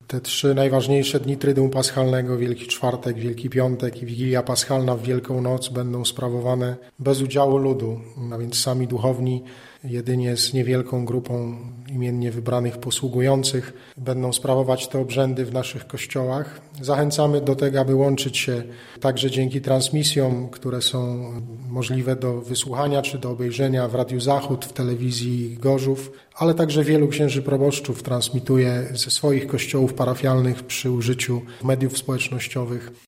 Te 3 najważniejsze dni Tryduum Paschalnego, Wielki Czwartek, Wielki Piątek i Wigilia Paschalna w Wielką Noc będą sprawowane bez udziału ludu, a więc sami duchowni jedynie z niewielką grupą imiennie wybranych posługujących będą sprawować te obrzędy w naszych kościołach. Zachęcamy do tego, aby łączyć się także dzięki transmisjom, które są możliwe do wysłuchania czy do obejrzenia w Radiu Zachód, w telewizji Gorzów, ale także wielu księży proboszczów transmituje ze swoich kościołów parafialnych przy użyciu mediów społecznościowych